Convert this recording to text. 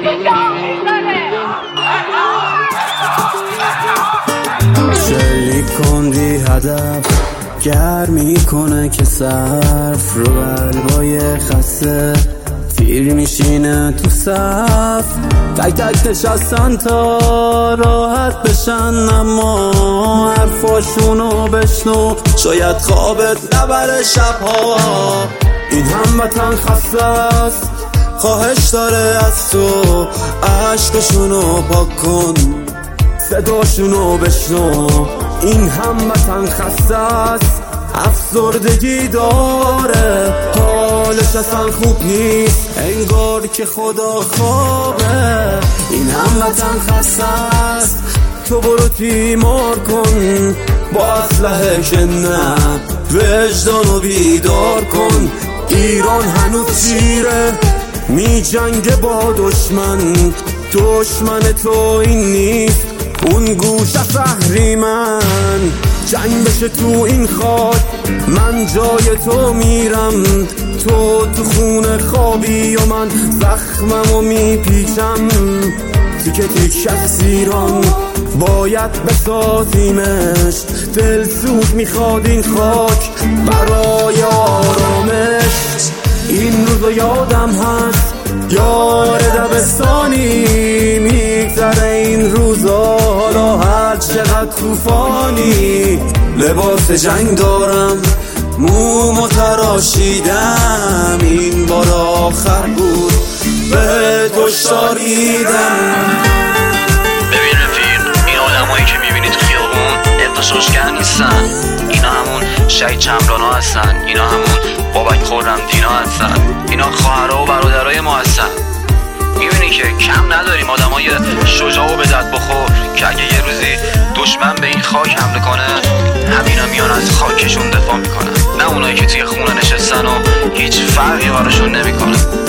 شلیک کندی هدف گر میکنه که صرف رو قلبای خسته تیر میشینه تو صف تک تک نشستن تا راحت بشن اما حرفاشونو بشنو شاید خوابت نبره شبها این هموطن خسته است خواهش داره از تو عشقشونو پاک کن صداشونو بشنو این هموطن خسته است افسردگی داره حالش اصلا خوب نیست انگار که خدا خوابه این هموطن خسته است تو برو تیمار کن با اسلحه که نه وجدانو بیدار کن ایران هنوز شیره می جنگ با دشمن تو این نیست اون گوش اهریمن جنگ بشه تو این خاک من جای تو میرم تو خونه خوابی و من زخممو میپیچم تیکه تیک از ایران باید بسازیمش دلسوز میخواد این خاک برای آرامش این روزو یادم هست یار دبستانی میگذره این روزا حالا هر چقدر طوفانی لباس جنگ دارم مومو تراشیدم این بار آخر بود به کشتار دیدم ببین رفیق این آدمایی که میبینی تو خیابون اقتصاشگر نیستن اینا همون شهید چمران ها هستن اینا همون بابک خرمدین ها هستن اینا خواهرها و برادرای ما هستن میبینی که کم نداریم آدمای شجاع و به دد بخور که اگه یه روزی دشمن به این خاک حمله کنه همینا میان از خاکشون دفاع میکنن نه اونایی که توی خونه نشستن و هیچ فرقی براشون نمیکنه